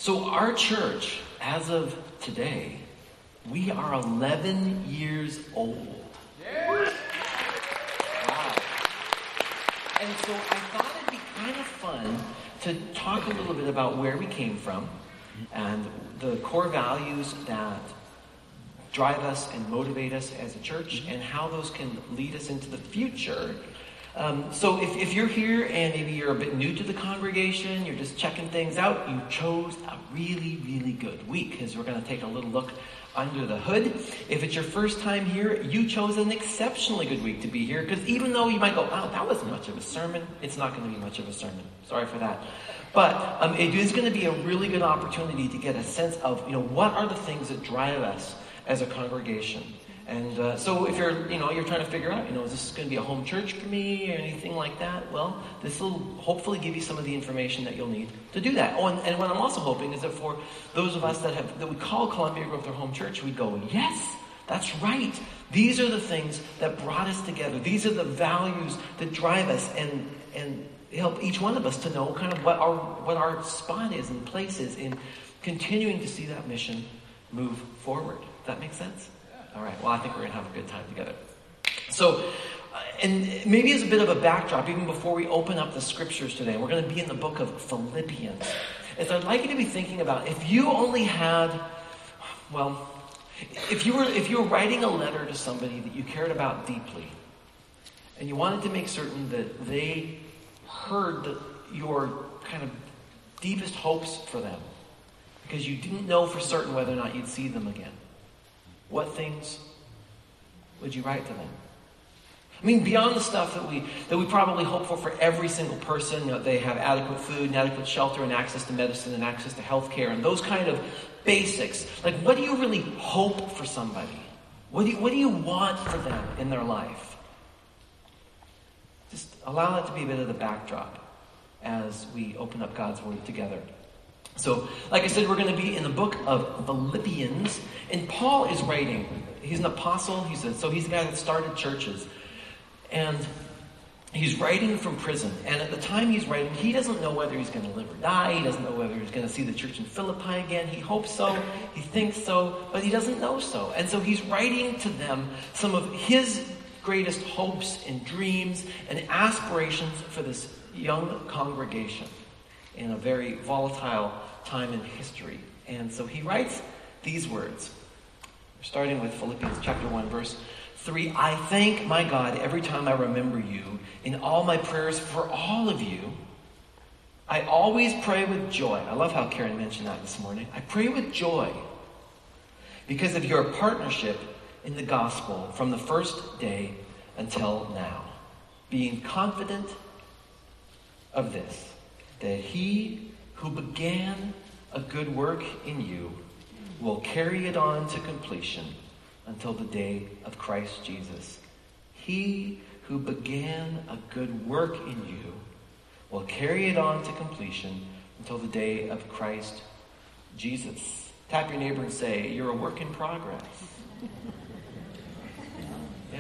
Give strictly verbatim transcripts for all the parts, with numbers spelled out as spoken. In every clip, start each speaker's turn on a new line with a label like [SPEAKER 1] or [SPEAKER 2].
[SPEAKER 1] So our church, as of today, we are eleven years old. Wow. And so I thought it'd be kind of fun to talk a little bit about where we came from and the core values that drive us and motivate us as a church and how those can lead us into the future. Um, so if, if you're here and maybe you're a bit new to the congregation, you're just checking things out, you chose a really, really good week, because we're going to take a little look under the hood. If it's your first time here, you chose an exceptionally good week to be here, because even though you might go, wow, that wasn't much of a sermon, it's not going to be much of a sermon. Sorry for that. But um, it is going to be a really good opportunity to get a sense of, you know, what are the things that drive us as a congregation. And uh, so if you're, you know, you're trying to figure out, you know, is this going to be a home church for me or anything like that? Well, this will hopefully give you some of the information that you'll need to do that. Oh, and, and what I'm also hoping is that for those of us that have, that we call Columbia Growth our home church, we go, yes, that's right. These are the things that brought us together. These are the values that drive us and, and help each one of us to know kind of what our, what our spot is and place is in continuing to see that mission move forward. Does that make sense? All right, well, I think we're going to have a good time together. So, uh, and maybe as a bit of a backdrop, even before we open up the scriptures today, we're going to be in the book of Philippians. And so I'd like you to be thinking about, if you only had, well, if you were if you were writing a letter to somebody that you cared about deeply, and you wanted to make certain that they heard the, your kind of deepest hopes for them, because you didn't know for certain whether or not you'd see them again, what things would you write to them? I mean, beyond the stuff that we that we probably hope for for every single person, you know, they have adequate food and adequate shelter and access to medicine and access to health care and those kind of basics. Like, what do you really hope for somebody? What do you, what do you want for them in their life? Just allow that to be a bit of the backdrop as we open up God's Word together. So, like I said, we're going to be in the book of Philippians, and Paul is writing. He's an apostle. He's a, so he's the guy that started churches. And he's writing from prison. And at the time he's writing, he doesn't know whether he's going to live or die. He doesn't know whether he's going to see the church in Philippi again. He hopes so. He thinks so. But he doesn't know so. And so he's writing to them some of his greatest hopes and dreams and aspirations for this young congregation in a very volatile time in history. And so he writes these words. We're starting with Philippians chapter one, verse three. I thank my God every time I remember you in all my prayers for all of you. I always pray with joy. I love how Karen mentioned that this morning. I pray with joy because of your partnership in the gospel from the first day until now, being confident of this, that he who began a good work in you will carry it on to completion until the day of Christ Jesus. He who began a good work in you will carry it on to completion until the day of Christ Jesus. Tap your neighbor and say, you're a work in progress. Yeah.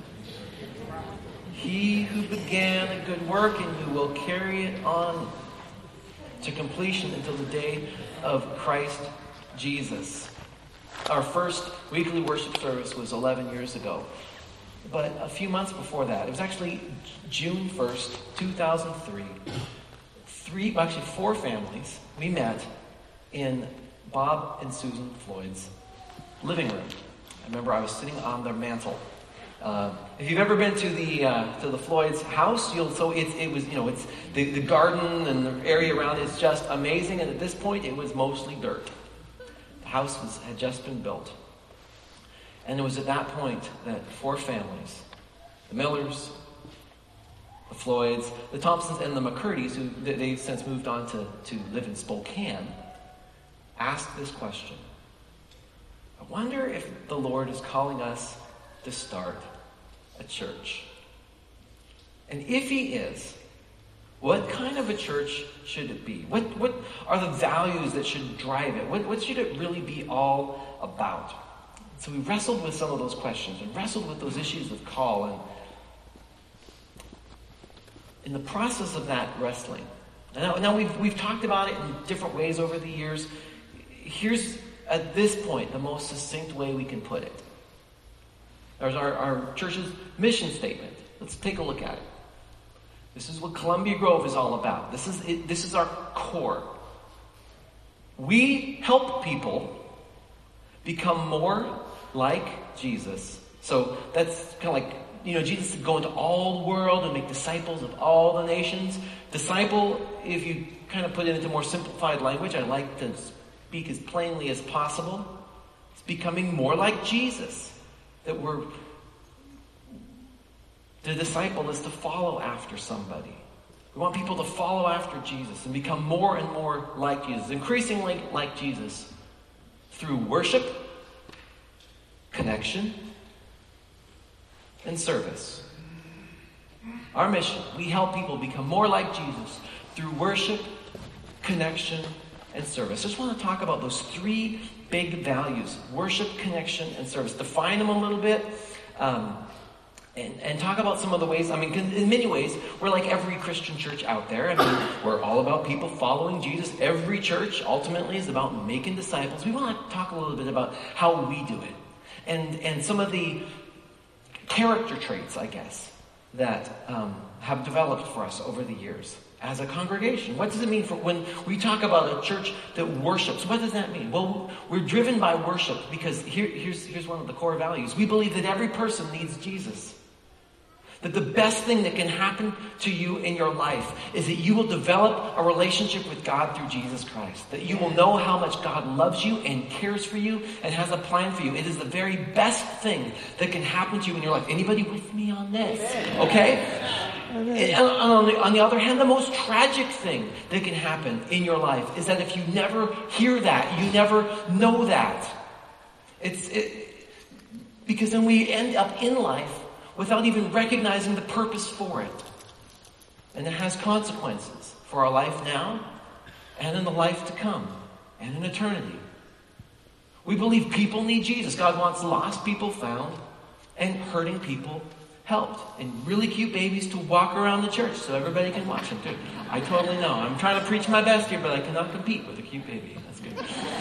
[SPEAKER 1] He who began a good work in you will carry it on to completion until the day of Christ Jesus. Our first weekly worship service was eleven years ago. But a few months before that, it was actually June first, two thousand three. Three, actually four families, we met in Bob and Susan Floyd's living room. I remember I was sitting on their mantle. Uh, if you've ever been to the uh, to the Floyd's house, you'll so it's it was you know it's the, the garden and the area around it's just amazing. And at this point, it was mostly dirt. The house was had just been built, and it was at that point that four families, the Millers, the Floyds, the Thompsons, and the McCurdy's, who they've since moved on to to live in Spokane, asked this question: I wonder if the Lord is calling us to start a church. And if he is, what kind of a church should it be? What what are the values that should drive it? What, what should it really be all about? So we wrestled with some of those questions and wrestled with those issues of call. And in the process of that wrestling, Now, now we've, we've talked about it in different ways over the years. Here's, at this point, the most succinct way we can put it. There's our, our church's mission statement. Let's take a look at it. This is what Columbia Grove is all about. This is it, this is our core. We help people become more like Jesus. So that's kind of like, you know, Jesus said, go into all the world and make disciples of all the nations. Disciple, if you kind of put it into more simplified language, I like to speak as plainly as possible. It's becoming more like Jesus. That we're, the disciple is to follow after somebody. We want people to follow after Jesus and become more and more like Jesus, increasingly like Jesus, through worship, connection, and service. Our mission, we help people become more like Jesus through worship, connection, and service. I just want to talk about those three big values: worship, connection, and service. Define them a little bit, um, and, and talk about some of the ways. I mean, in many ways, we're like every Christian church out there. I mean, we're all about people following Jesus. Every church ultimately is about making disciples. We want to talk a little bit about how we do it, and and some of the character traits, I guess, that um, have developed for us over the years as a congregation. What does it mean for when we talk about a church that worships? What does that mean? Well, we're driven by worship because here, here's, here's one of the core values. We believe that every person needs Jesus. That the best thing that can happen to you in your life is that you will develop a relationship with God through Jesus Christ. That you will know how much God loves you and cares for you and has a plan for you. It is the very best thing that can happen to you in your life. Anybody with me on this? Okay? And on the, on the other hand, the most tragic thing that can happen in your life is that if you never hear that, you never know that. It's it, because then we end up in life without even recognizing the purpose for it. And it has consequences for our life now and in the life to come and in eternity. We believe people need Jesus. God wants lost people found and hurting people helped. And really cute babies to walk around the church so everybody can watch them too. I totally know. I'm trying to preach my best here, but I cannot compete with a cute baby. That's good.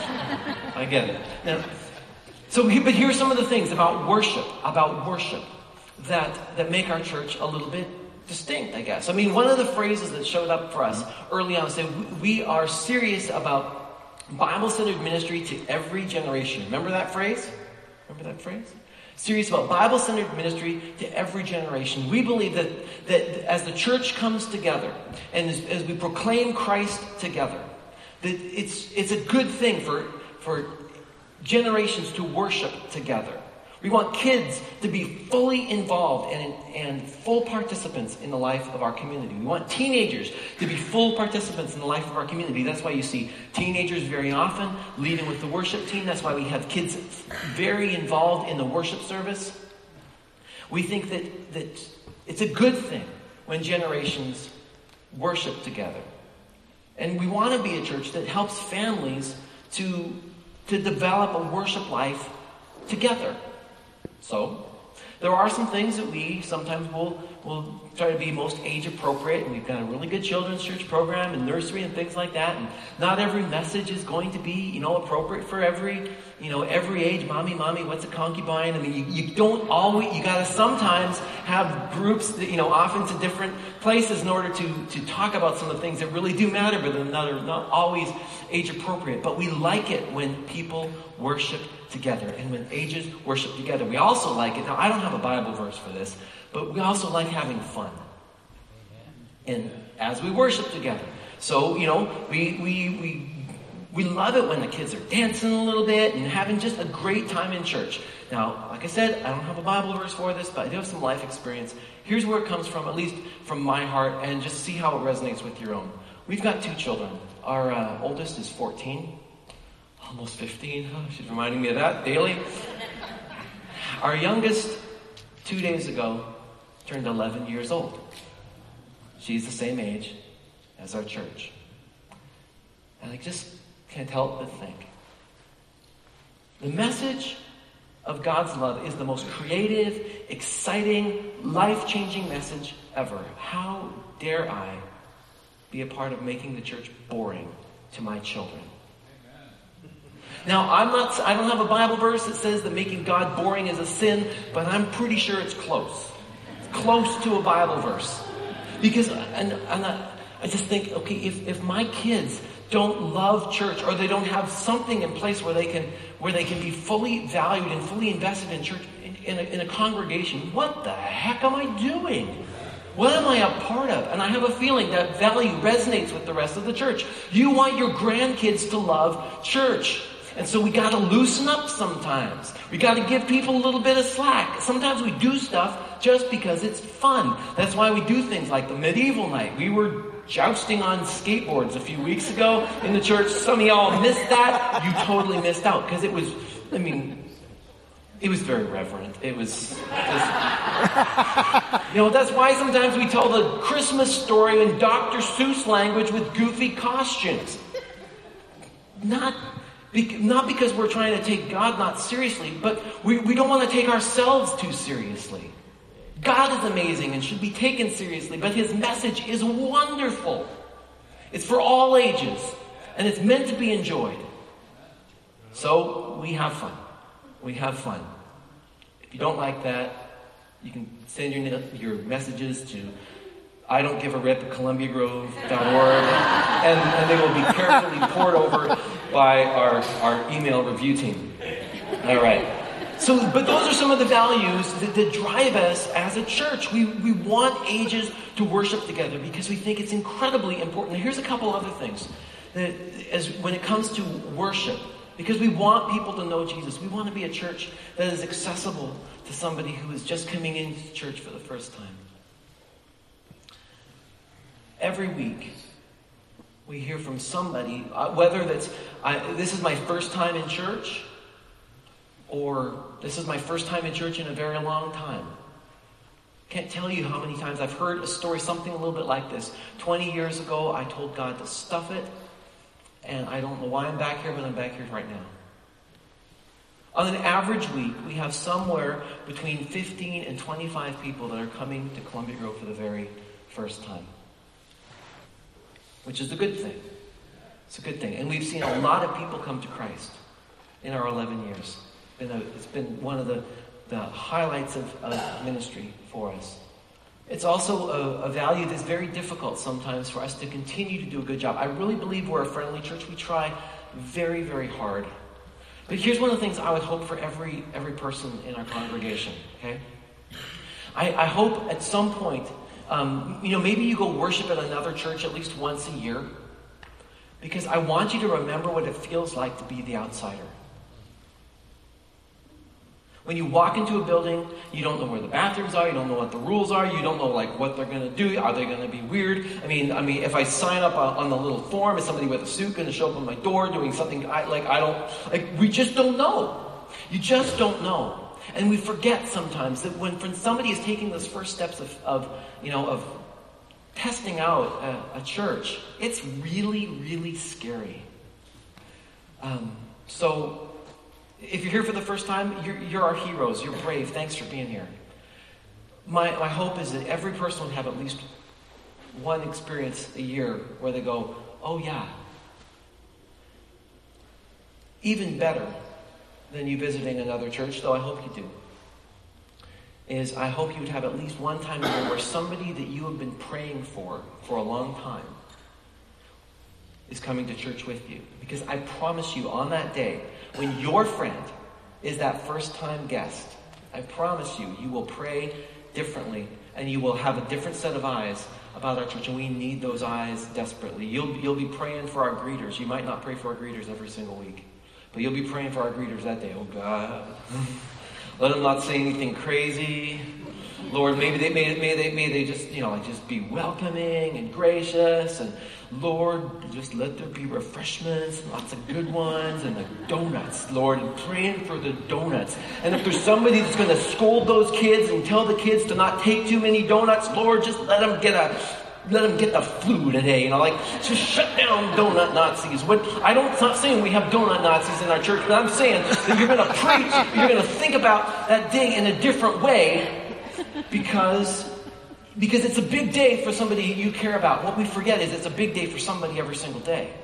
[SPEAKER 1] I get it. Now, so, but here are some of the things about worship, about worship. That, that make our church a little bit distinct, I guess. I mean, one of the phrases that showed up for us early on said, we are serious about Bible-centered ministry to every generation. Remember that phrase? Remember that phrase? Serious about Bible-centered ministry to every generation. We believe that, that as the church comes together and as, as we proclaim Christ together, that it's, it's a good thing for, for generations to worship together. We want kids to be fully involved and, and full participants in the life of our community. We want teenagers to be full participants in the life of our community. That's why you see teenagers very often leading with the worship team. That's why we have kids very involved in the worship service. We think that, that it's a good thing when generations worship together. And we want to be a church that helps families to, to develop a worship life together. So, there are some things that we sometimes will will try to be most age appropriate, and we've got a really good children's church program and nursery and things like that. And not every message is going to be, you know, appropriate for every, you know, every age. Mommy, mommy, what's a concubine? I mean, you, you don't always. You got to sometimes have groups that, you know, off into different places in order to to talk about some of the things that really do matter, but they're not, not always age appropriate. But we like it when people worship together and when ages worship together. We also like it. Now, I don't have a Bible verse for this, but we also like having fun. And as we worship together. So, you know, we we we we love it when the kids are dancing a little bit and having just a great time in church. Now, like I said, I don't have a Bible verse for this, but I do have some life experience. Here's where it comes from, at least from my heart, and just see how it resonates with your own. We've got two children. Our uh, oldest is fourteen. Almost fifteen, huh? She's reminding me of that daily. Our youngest, two days ago, turned eleven years old. She's the same age as our church. And I just can't help but think. The message of God's love is the most creative, exciting, life-changing message ever. How dare I be a part of making the church boring to my children. Now, I'm not, I don't have a Bible verse that says that making God boring is a sin, but I'm pretty sure it's close. It's close to a Bible verse. Because, and, and I, I just think, okay, if, if my kids don't love church, or they don't have something in place where they can, where they can be fully valued and fully invested in church, in, in, a, in a congregation, what the heck am I doing? What am I a part of? And I have a feeling that value resonates with the rest of the church. You want your grandkids to love church. And so we got to loosen up sometimes. We got to give people a little bit of slack. Sometimes we do stuff just because it's fun. That's why we do things like the medieval night. We were jousting on skateboards a few weeks ago in the church. Some of y'all missed that. You totally missed out because it was, I mean, it was very reverent. It was just, you know, that's why sometimes we tell the Christmas story in Doctor Seuss language with goofy costumes. Not Not because we're trying to take God not seriously, but we, we don't want to take ourselves too seriously. God is amazing and should be taken seriously, but his message is wonderful. It's for all ages, and it's meant to be enjoyed. So we have fun. We have fun. If you don't like that, you can send your, your messages to I don't give a rip at columbia grove dot org, and, and they will be carefully poured over by our, our email review team. All right. So, but those are some of the values that, that drive us as a church. We, we want ages to worship together because we think it's incredibly important. Now, here's a couple other things that, as when it comes to worship, because we want people to know Jesus. We want to be a church that is accessible to somebody who is just coming into church for the first time. Every week, we hear from somebody, uh, whether that's, I, this is my first time in church, or this is my first time in church in a very long time. Can't tell you how many times I've heard a story, something a little bit like this. twenty years ago, I told God to stuff it, and I don't know why I'm back here, but I'm back here right now. On an average week, we have somewhere between fifteen and twenty-five people that are coming to Columbia Grove for the very first time. Which is a good thing. It's a good thing. And we've seen a lot of people come to Christ in our eleven years. It's been, a, it's been one of the, the highlights of, of ministry for us. It's also a, a value that's very difficult sometimes for us to continue to do a good job. I really believe we're a friendly church. We try very, very hard. But here's one of the things I would hope for every, every person in our congregation, okay? I, I hope at some point, Um, you know, maybe you go worship at another church at least once a year, because I want you to remember what it feels like to be the outsider. When you walk into a building, you don't know where the bathrooms are, you don't know what the rules are, you don't know like what they're going to do. Are they going to be weird? I mean, I mean, if I sign up on, on the little form, is somebody with a suit going to show up on my door doing something I like? I don't like. We just don't know. You just don't know. And we forget sometimes that when, when somebody is taking those first steps of, of you know, of testing out a, a church, it's really, really scary. Um, so, if you're here for the first time, you're, you're our heroes. You're brave. Thanks for being here. My, my hope is that every person would have at least one experience a year where they go, oh yeah. Even better than you visiting another church, though I hope you do, is I hope you would have at least one time a year where somebody that you have been praying for for a long time is coming to church with you. Because I promise you, on that day, when your friend is that first-time guest, I promise you, you will pray differently, and you will have a different set of eyes about our church, and we need those eyes desperately. You'll, you'll be praying for our greeters. You might not pray for our greeters every single week, but you'll be praying for our greeters that day. Oh, God. Let them not say anything crazy. Lord, maybe they may, may they may they just, you know, like just be welcoming and gracious. And Lord, just let there be refreshments and lots of good ones and the donuts, Lord, and praying for the donuts. And if there's somebody that's going to scold those kids and tell the kids to not take too many donuts, Lord, just let them get a Let them get the flu today, you know, like, just shut down donut Nazis. What, I don't, I'm not saying we have donut Nazis in our church, but I'm saying that you're going to preach, you're going to think about that day in a different way, because Because it's a big day for somebody you care about. What we forget is it's a big day for somebody every single day.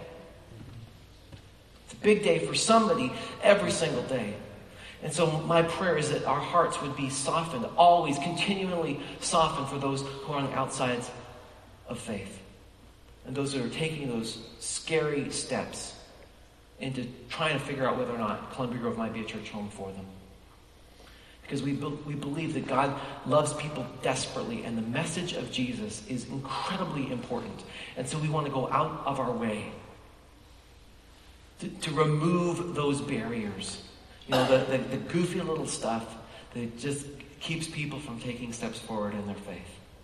[SPEAKER 1] It's a big day for somebody every single day. And so my prayer is that our hearts would be softened, always, continually softened for those who are on the outsides of faith. And those who are taking those scary steps into trying to figure out whether or not Columbia Grove might be a church home for them. Because we, be- we believe that God loves people desperately, and the message of Jesus is incredibly important. And so we want to go out of our way to, to remove those barriers. You know, the, the, the goofy little stuff that just keeps people from taking steps forward in their faith.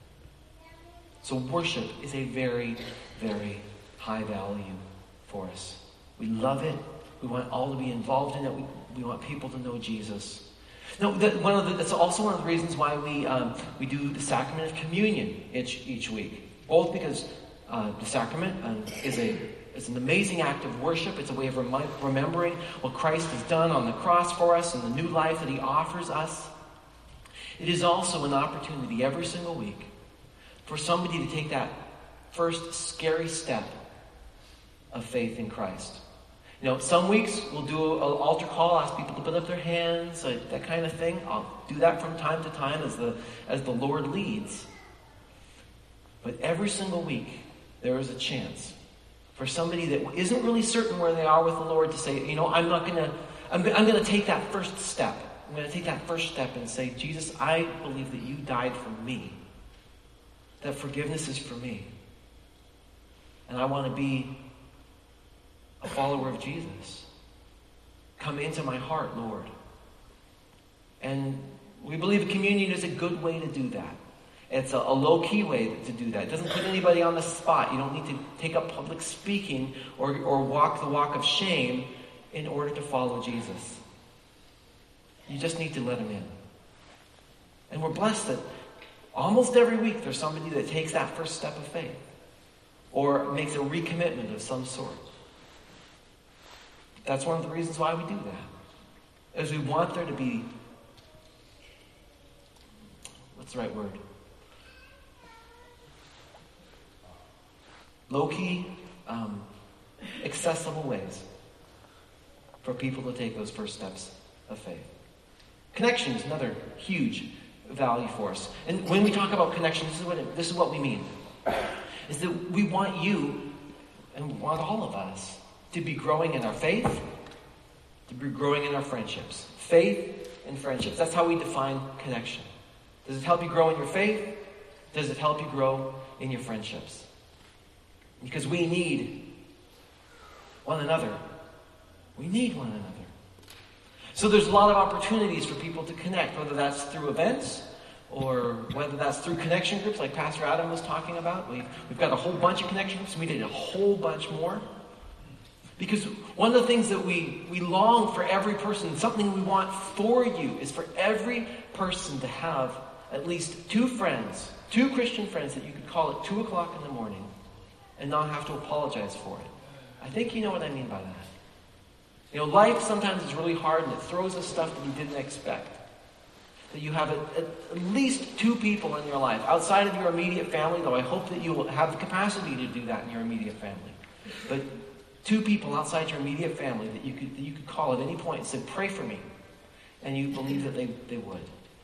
[SPEAKER 1] So worship is a very, very high value for us. We love it. We want all to be involved in it. We, we want people to know Jesus. No, that one of the, that's also one of the reasons why we um, we do the sacrament of communion each each week. Both because uh, the sacrament um, is a is an amazing act of worship. It's a way of remi- remembering what Christ has done on the cross for us and the new life that He offers us. It is also an opportunity every single week for somebody to take that first scary step of faith in Christ. You know, some weeks we'll do an altar call, ask people to put up their hands, like that kind of thing. I'll do that from time to time as the as the Lord leads. But every single week there is a chance for somebody that isn't really certain where they are with the Lord to say, you know, I'm not gonna, I'm, I'm gonna take that first step. I'm gonna take that first step and say, Jesus, I believe that you died for me. That forgiveness is for me, and I want to be a follower of Jesus. Come into my heart, Lord. And we believe communion is a good way to do that. It's a, a low-key way to do that. It doesn't put anybody on the spot. You don't need to take up public speaking or, or walk the walk of shame in order to follow Jesus. You just need to let Him in. And we're blessed that almost every week there's somebody that takes that first step of faith or makes a recommitment of some sort. That's one of the reasons why we do that. Is we want there to be, what's the right word? Low-key, um, accessible ways for people to take those first steps of faith. Connection is another huge value for us. And when we talk about connection, this is what it, this is what we mean. Is that we want you, and we want all of us, to be growing in our faith, to be growing in our friendships. Faith and friendships. That's how we define connection. Does it help you grow in your faith? Does it help you grow in your friendships? Because we need one another. We need one another. So there's a lot of opportunities for people to connect, whether that's through events or whether that's through connection groups like Pastor Adam was talking about. We've, we've got a whole bunch of connection groups. We did a whole bunch more. Because one of the things that we, we long for every person, something we want for you, is for every person to have at least two friends, two Christian friends that you could call at two o'clock in the morning and not have to apologize for it. I think you know what I mean by that. You know, life sometimes is really hard and it throws us stuff that you didn't expect. That you have at, at, at least two people in your life, outside of your immediate family, though I hope that you will have the capacity to do that in your immediate family. But two people outside your immediate family that you could that you could call at any point and say, pray for me. And you believe that they, they would.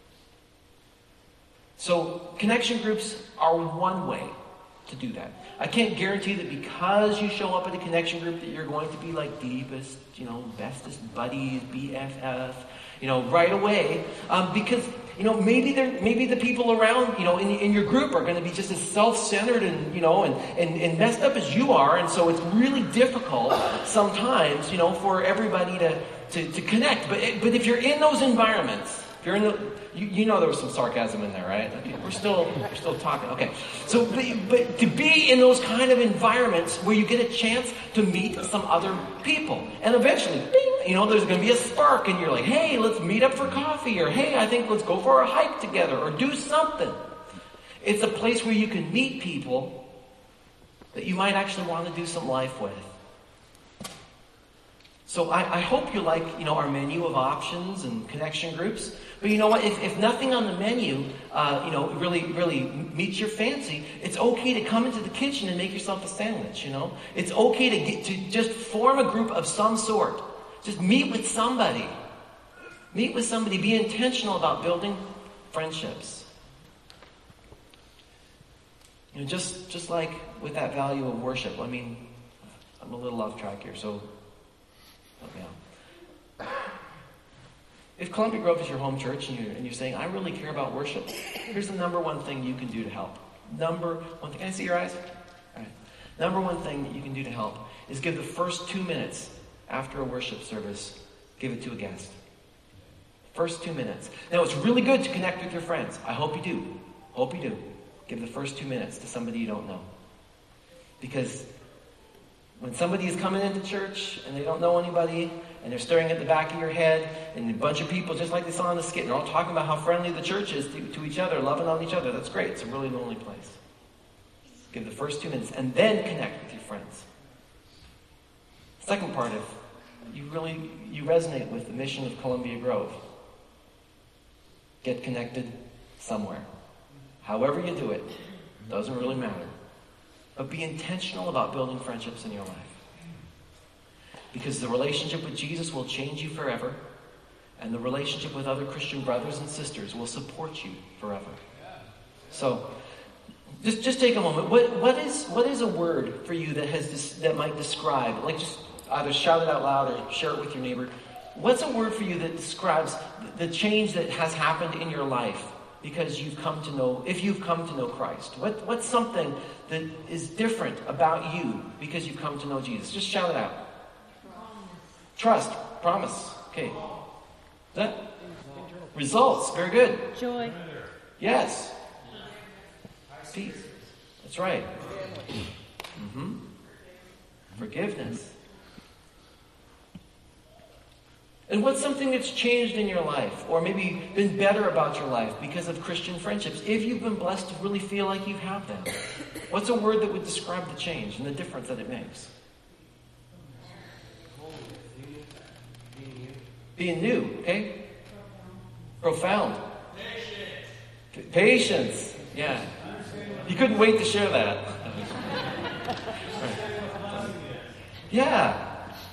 [SPEAKER 1] So connection groups are one way to do that. I can't guarantee that because you show up at a connection group that you're going to be like deepest, you know, bestest buddies, B F F, you know, right away. Um, because, you know, maybe they're maybe the people around, you know, in, in your group are going to be just as self-centered and, you know, and, and, and messed up as you are. And so it's really difficult sometimes, you know, for everybody to, to, to connect. But but if you're in those environments, if you're in the, you, you know there was some sarcasm in there, right? Okay, we're still we're still talking. Okay, so but, but to be in those kind of environments where you get a chance to meet some other people, and eventually, bing, you know, there's going to be a spark, and you're like, hey, let's meet up for coffee, or hey, I think let's go for a hike together, or do something. It's a place where you can meet people that you might actually want to do some life with. So I, I hope you like, you know, our menu of options and connection groups. But you know what? If, if nothing on the menu, uh, you know, really, really meets your fancy, it's okay to come into the kitchen and make yourself a sandwich. You know, it's okay to get to just form a group of some sort. Just meet with somebody. Meet with somebody. Be intentional about building friendships. You know, just just like with that value of worship. I mean, I'm a little off track here, so help me out. If Columbia Grove is your home church and you're, and you're saying, I really care about worship, here's the number one thing you can do to help. Number one thing. Can I see your eyes? All right. Number one thing that you can do to help is give the first two minutes after a worship service, give it to a guest. First two minutes. Now, it's really good to connect with your friends. I hope you do. Hope you do. Give the first two minutes to somebody you don't know. Because when somebody is coming into church and they don't know anybody and they're staring at the back of your head and a bunch of people, just like they saw in the skit, and they're all talking about how friendly the church is to, to each other, loving on each other, that's great. It's a really lonely place. Give the first two minutes and then connect with your friends. Second part, if you really you resonate with the mission of Columbia Grove, get connected somewhere. However you do it, doesn't really matter. But be intentional about building friendships in your life. Because the relationship with Jesus will change you forever, and the relationship with other Christian brothers and sisters will support you forever. So, just just take a moment. What what is what is a word for you that has this, that might describe, like just either shout it out loud or share it with your neighbor. What's a word for you that describes the change that has happened in your life because you've come to know, if you've come to know Christ? What what's something that is different about you because you've come to know Jesus? Just shout it out. Trust, promise. Okay. Is that? Results. Very good.
[SPEAKER 2] Joy.
[SPEAKER 1] Yes. Peace. That's right. Mm-hmm. Forgiveness. And what's something that's changed in your life, or maybe been better about your life because of Christian friendships, if you've been blessed to really feel like you have them? What's a word that would describe the change and the difference that it makes? Being new, okay? Profound. Patience. Patience. Yeah. You couldn't wait to share that. Right. Yeah.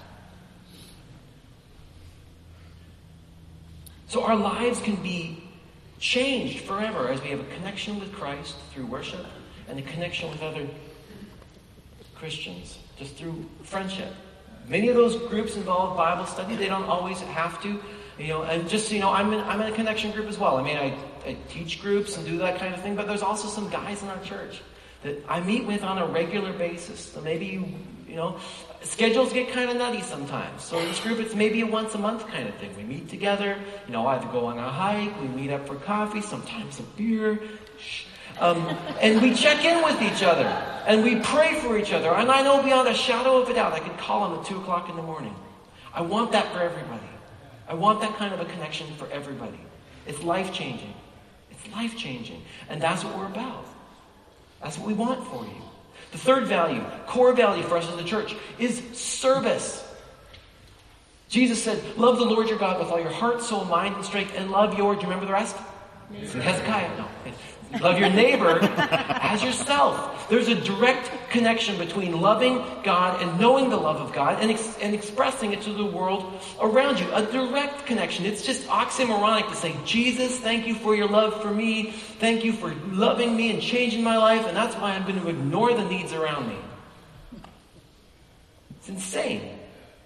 [SPEAKER 1] So our lives can be changed forever as we have a connection with Christ through worship and a connection with other Christians just through friendship. Many of those groups involve Bible study. They don't always have to, you know. And just so you know, I'm in, I'm in a connection group as well. I mean, I, I teach groups and do that kind of thing. But there's also some guys in our church that I meet with on a regular basis. So maybe you, you know, schedules get kind of nutty sometimes. So in this group, it's maybe a once a month kind of thing. We meet together. You know, either go on a hike, we meet up for coffee, sometimes a beer. Shh. Um, and we check in with each other. And we pray for each other. And I know beyond a shadow of a doubt, I could call them at two o'clock in the morning. I want that for everybody. I want that kind of a connection for everybody. It's life-changing. It's life-changing. And that's what we're about. That's what we want for you. The third value, core value for us as a church, is service. Jesus said, love the Lord your God with all your heart, soul, mind, and strength, and love your, do you remember the rest? Neighbor. Hezekiah, no. Love your neighbor as yourself. There's a direct connection between loving God and knowing the love of God and, ex- and expressing it to the world around you. A direct connection. It's just oxymoronic to say, Jesus, thank you for your love for me. Thank you for loving me and changing my life. And that's why I'm going to ignore the needs around me. It's insane.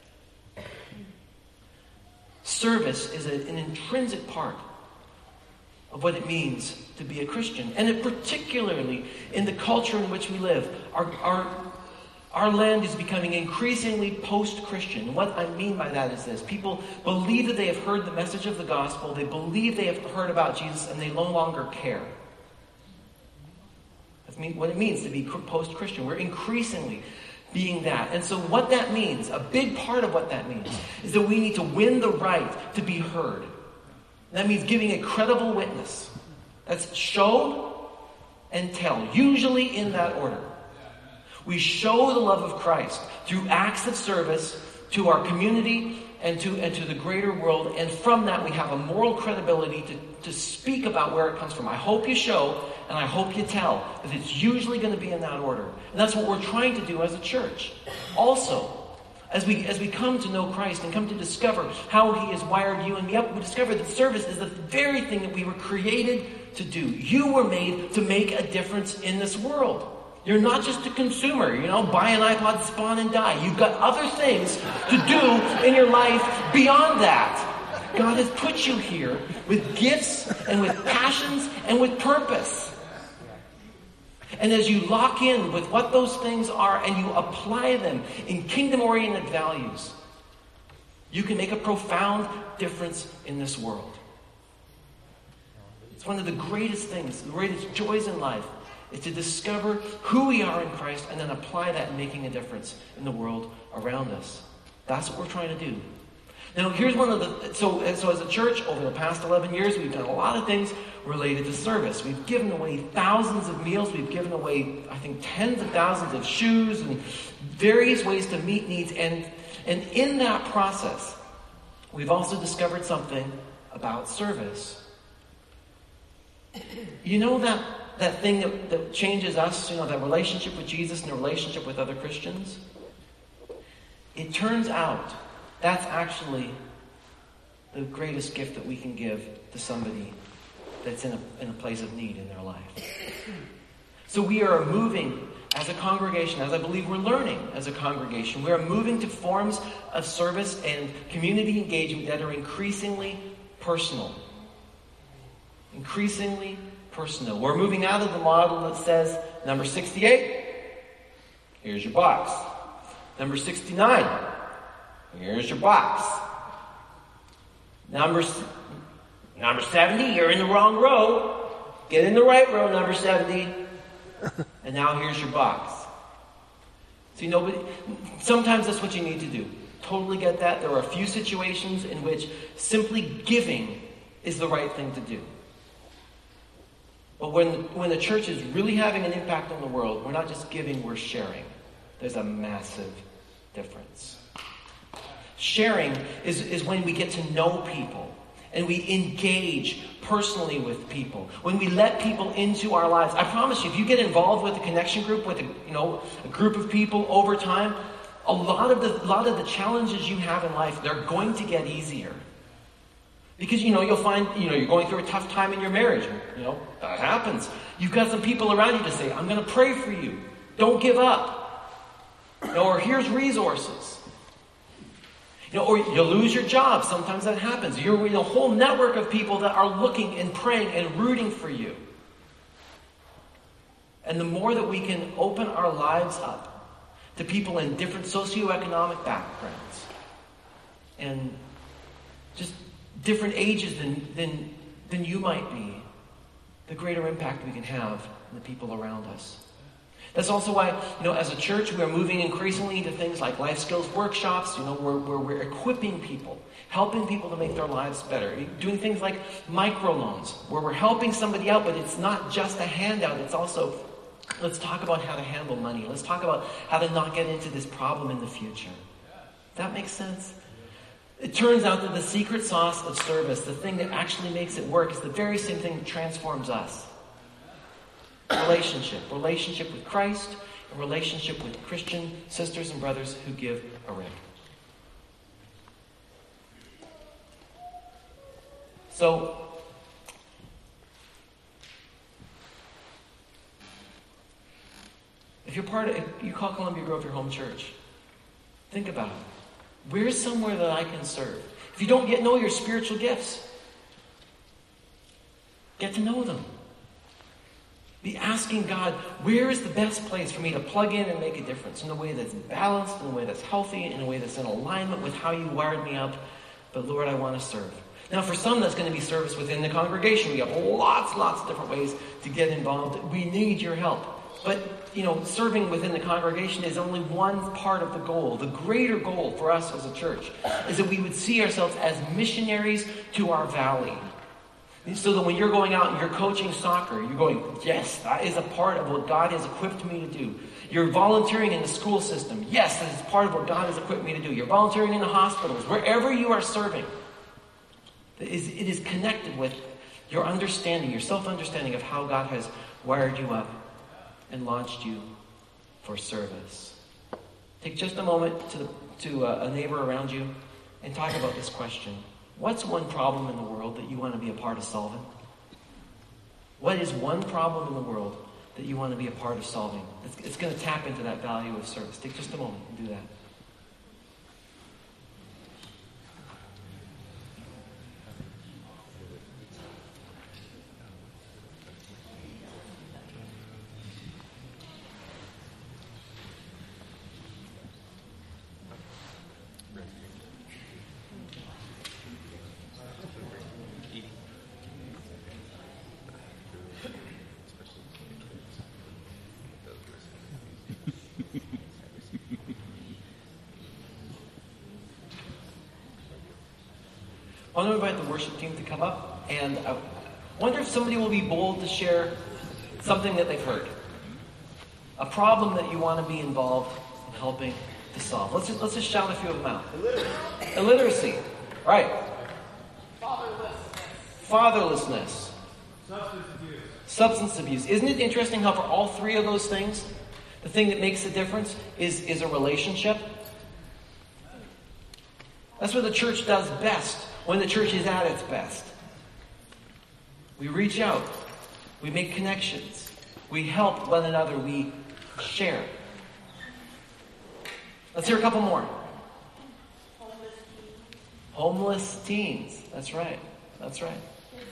[SPEAKER 1] Service is a, an intrinsic part of what it means to be a Christian. And it particularly in the culture in which we live, our, our, our land is becoming increasingly post-Christian. And what I mean by that is this. People believe that they have heard the message of the gospel, they believe they have heard about Jesus, and they no longer care. That's what it means to be post-Christian. We're increasingly being that. And so what that means, a big part of what that means, is that we need to win the right to be heard. That means giving a credible witness. That's show and tell, usually in that order. We show the love of Christ through acts of service to our community and to and to the greater world. And from that, we have a moral credibility to, to speak about where it comes from. I hope you show, and I hope you tell, that it's usually going to be in that order. And that's what we're trying to do as a church. Also, as we as we come to know Christ and come to discover how he has wired you and me up, we discover that service is the very thing that we were created to do. You were made to make a difference in this world. You're not just a consumer, you know, buy an iPod, spawn and die. You've got other things to do in your life beyond that. God has put you here with gifts and with passions and with purpose. And as you lock in with what those things are and you apply them in kingdom-oriented values, you can make a profound difference in this world. It's one of the greatest things, the greatest joys in life, is to discover who we are in Christ and then apply that in making a difference in the world around us. That's what we're trying to do. Now, here's one of the... So, so as a church, over the past eleven years, we've done a lot of things related to service. We've given away thousands of meals. We've given away, I think, tens of thousands of shoes and various ways to meet needs. And, and in that process, we've also discovered something about service. You know that... That thing that, that changes us, you know, that relationship with Jesus and the relationship with other Christians? It turns out that's actually the greatest gift that we can give to somebody that's in a, in a place of need in their life. So we are moving as a congregation, as I believe we're learning as a congregation, we are moving to forms of service and community engagement that are increasingly personal. Increasingly personal. We're moving out of the model that says, number sixty-eight, here's your box. Number sixty-nine, here's your box. Number, number seventy, you're in the wrong row. Get in the right row, number seventy. And now here's your box. See, nobody, sometimes that's what you need to do. Totally get that. There are a few situations in which simply giving is the right thing to do. But when, when the church is really having an impact on the world, we're not just giving, we're sharing. There's a massive difference. Sharing is, is when we get to know people and we engage personally with people. When we let people into our lives. I promise you, if you get involved with a connection group, with a, you know, a group of people over time, a lot of the, a lot of the challenges you have in life, they're going to get easier. Because, you know, you'll find, you know, you're going through a tough time in your marriage. You know, that happens. You've got some people around you to say, I'm going to pray for you. Don't give up. You know, or here's resources. You know, or you'll lose your job. Sometimes that happens. You're with a whole network of people that are looking and praying and rooting for you. And the more that we can open our lives up to people in different socioeconomic backgrounds and just different ages than, than, than you might be, the greater impact we can have on the people around us. That's also why, you know, as a church, we are moving increasingly into things like life skills workshops, you know, where, where we're equipping people, helping people to make their lives better. Doing things like microloans, where we're helping somebody out, but it's not just a handout. It's also, let's talk about how to handle money. Let's talk about how to not get into this problem in the future. That makes sense? It turns out that the secret sauce of service, the thing that actually makes it work, is the very same thing that transforms us. Relationship. Relationship with Christ, a relationship with Christian sisters and brothers who give a rip. So, if you're part of, if you call Columbia Grove your home church, think about it. Where's somewhere that I can serve? If you don't yet know your spiritual gifts, get to know them. Be asking God, where is the best place for me to plug in and make a difference in a way that's balanced, in a way that's healthy, in a way that's in alignment with how you wired me up. But Lord, I want to serve. Now, for some, that's going to be service within the congregation. We have lots, lots of different ways to get involved. We need your help. But, you know, serving within the congregation is only one part of the goal. The greater goal for us as a church is that we would see ourselves as missionaries to our valley. So that when you're going out and you're coaching soccer, you're going, yes, that is a part of what God has equipped me to do. You're volunteering in the school system. Yes, that is part of what God has equipped me to do. You're volunteering in the hospitals. Wherever you are serving, it is, it is connected with your understanding, your self-understanding of how God has wired you up and launched you for service. Take just a moment to, to a, a neighbor around you and talk about this question. What's one problem in the world that you want to be a part of solving? What is one problem in the world that you want to be a part of solving? It's, it's going to tap into that value of service. Take just a moment and do that. I want to invite the worship team to come up, and I wonder if somebody will be bold to share something that they've heard. A problem that you want to be involved in helping to solve. Let's just, let's just shout a few of them out. Illiteracy. Illiteracy. Right. Fatherlessness. Fatherlessness. Substance abuse. Substance abuse. Isn't it interesting how for all three of those things, the thing that makes the difference is, is a relationship? That's what the church does best. When the church is at its best, we reach out, we make connections, we help one another, we share. Let's hear a couple more. Homeless teens. Homeless teens. That's right. That's right.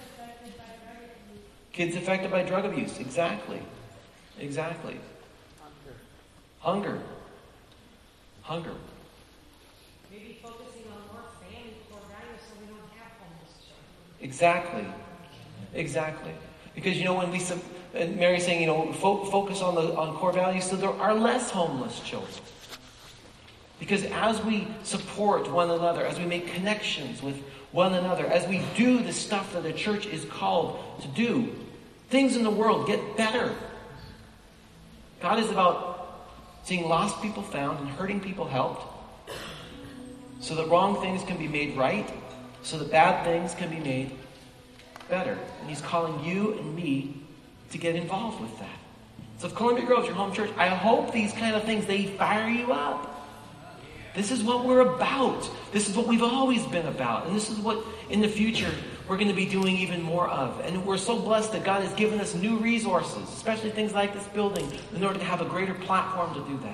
[SPEAKER 1] Kids affected by drug abuse. Kids affected by drug abuse. Exactly. Exactly. Hunger. Hunger. Hunger.
[SPEAKER 2] Maybe focusing on more family core values so we don't have homeless children.
[SPEAKER 1] Exactly. Exactly. Because, you know, when we, and Mary's saying, you know, fo- focus on the on core values so there are less homeless children. Because as we support one another, as we make connections with one another, as we do the stuff that the church is called to do, things in the world get better. God is about seeing lost people found and hurting people helped, so that wrong things can be made right, so that bad things can be made better. And he's calling you and me to get involved with that. So if Columbia Grove's your home church, I hope these kind of things, they fire you up. This is what we're about. This is what we've always been about. And this is what, in the future, we're going to be doing even more of. And we're so blessed that God has given us new resources, especially things like this building, in order to have a greater platform to do that.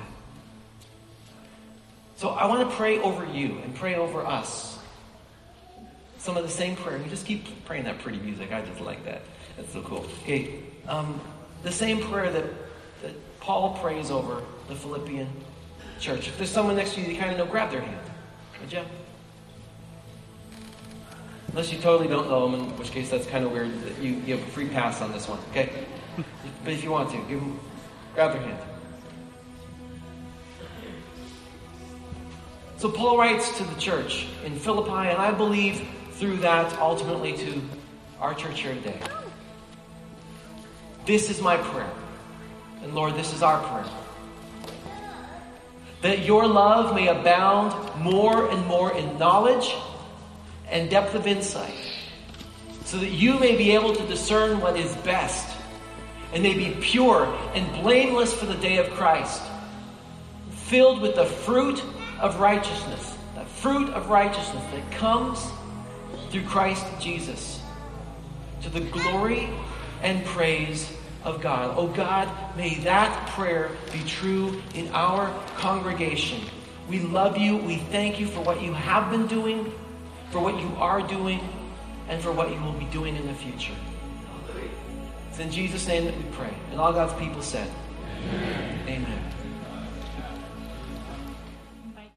[SPEAKER 1] So I want to pray over you and pray over us. Some of the same prayer. You just keep praying that pretty music. I just like that. That's so cool. Okay, um, the same prayer that, that Paul prays over the Philippian church. If there's someone next to you, you kind of know, grab their hand. Would you? Unless you totally don't know them, in which case that's kind of weird. You, you have a free pass on this one, okay? But if you want to, give them, grab their hand. So Paul writes to the church in Philippi, and I believe through that ultimately to our church here today. This is my prayer. And Lord, this is our prayer. That your love may abound more and more in knowledge and depth of insight, so that you may be able to discern what is best, and may be pure and blameless for the day of Christ, filled with the fruit of righteousness, the fruit of righteousness that comes through Christ Jesus, to the glory and praise of God. Oh God, may that prayer be true in our congregation. We love you. We thank you for what you have been doing, for what you are doing, and for what you will be doing in the future. It's in Jesus' name that we pray. And all God's people said, amen.